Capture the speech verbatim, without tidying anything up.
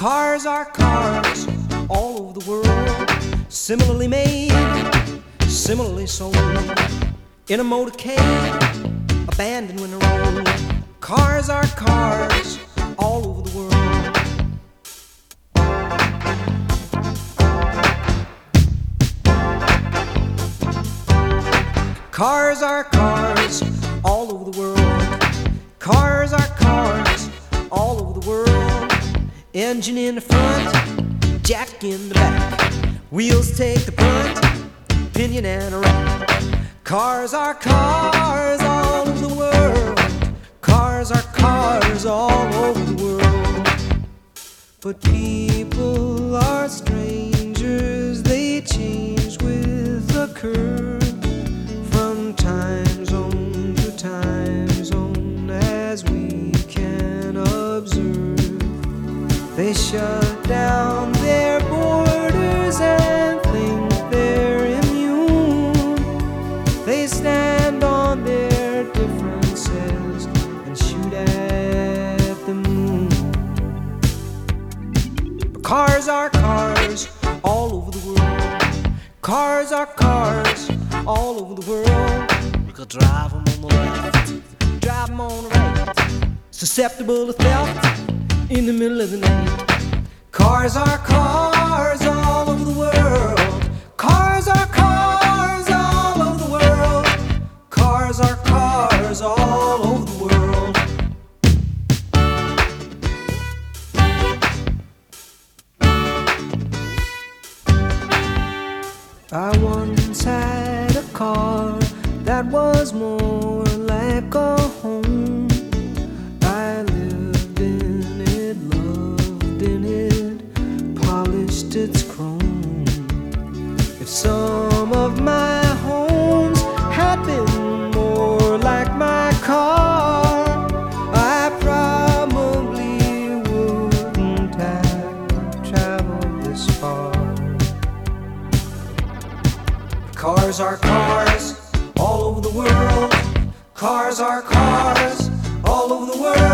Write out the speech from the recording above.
Cars are cars all over the world, similarly made, similarly sold, in a motorcade, abandoned when they're old. Cars are cars all over the world. Cars are cars all over the world. Cars are cars all over the world. Engine in the front, jack in the back. Wheels take the brunt, pinion and a rack. Cars are cars all over the world. Cars are cars all over the world. But people are strangers, they change with the curve. From time zone to time zone, as we can observe, they shut down their borders and think they're immune. They stand on their differences and shoot at the moon. But cars are cars all over the world. Cars are cars all over the world. You could drive them on the left, drive them on the right, susceptible to theft in the middle of the night. Cars are cars all over the world. Cars are cars all over the world. Cars are cars all over the world. I once had a car that was more like a home. I lived in it, loved in it, polished its chrome. If some of my homes had been more like my car, I probably wouldn't have traveled this far. Cars are cars all over the world. Cars are cars all over the world.